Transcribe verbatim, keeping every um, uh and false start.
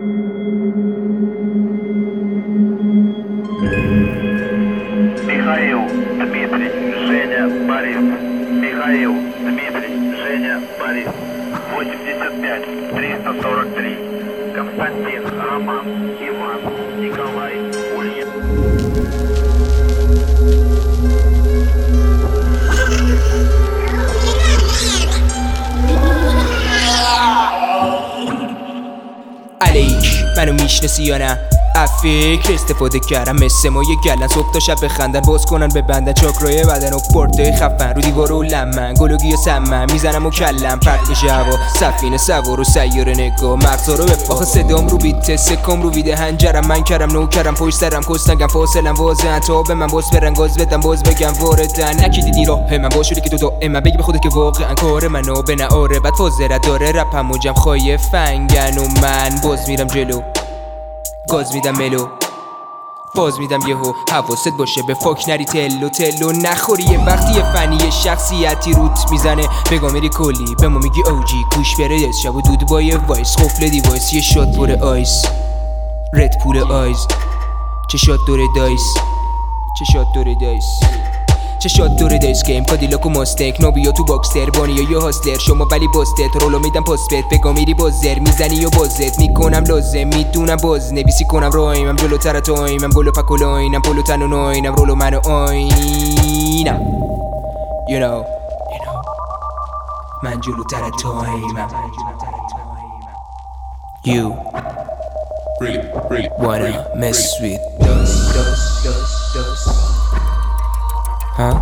Михаил, Дмитрий, Женя, Борис. Михаил, Дмитрий, Женя, Борис. восемьдесят пять триста сорок три. Константин, Роман, Иван, Николай, Улья. علیک منو میشناسی یا نه؟ از فکر استفاده کردم مثل ما یه گلن صبح تا شب بخندن باز کنن ببندن چاکرای بدن و پورتای خفن رو دیوار و لمن گلوگی و سمن میزنم و کلم پرت میشه هوا سفینه سوار و سیاره نگاه مغزا رو بپا آخه صدام رو بیت سکم رو ویده هنجرم من کرم نو کرم پشت سرم کس نگم فاصلم واضحن تا به من باز برن گاز بدم باز بگم واردن نکی دیدی راه من باشوری که تو دائما بگی به خودت که واقعا کار منو به نهاره بعد فازرت داره رپم و جم خواهی فنگن و من باز میرم جلو گاز میدم ملو باز میدم یهو حواست باشه به فاک نری تلو تلو نخوری یه وقتی یه فنی شخصیتی روت میزنه بگا میری کلی به ما میگی اوجی گوش بره دست شب و دود با یه وایس خفل دیوایس یه شات پر آیس رد پول آیز چه شات دوره دایس چه شات دوره دایس چه شات دوره دایس گیم کادیلاک و ماستک نابیا تو باکستر بانی یا یه هاسلر شما ولی باستت رولو میدم پاسپت بگا میری بازر میزنی و بازت میکنم لازم میدونم باز نویسی کنم رایمم جلوتر تایمم گلو پکولاینم پلو تن و ناینم رولو منو آینم You know You know من جلوتر تایمم You Really, really, wanna really, mess really. with us, us, us, us. Huh?